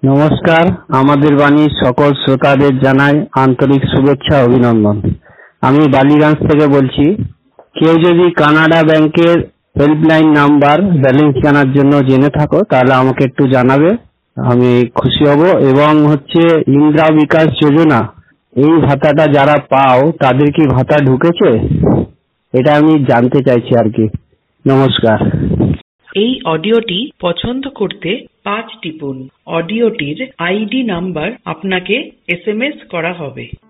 নমস্কার, আমাদের বাণীর সকল শ্রোতাদের জানাই আন্তরিক শুভেচ্ছা অভিনন্দন। আমি বালিগঞ্জ থেকে বলছি। কেউ যদি কানাডা ব্যাংকের হেল্পলাইন নাম্বার ব্যালেন্স জানার জন্য জেনে থাকো তাহলে আমাকে একটু জানাবে, আমি খুশি হব। এবং ইন্দিরা বিকাশ যোজনা, এই ভাতাটা যারা পাও তাদের কি ভাতা ঢুকেছে, এটা আমি জানতে চাইছি আর কি। নমস্কার। এই অডিওটি পছন্দ করতে 5 টিপুন। অডিওটির আইডি নাম্বার আপনাকে SMS করা হবে।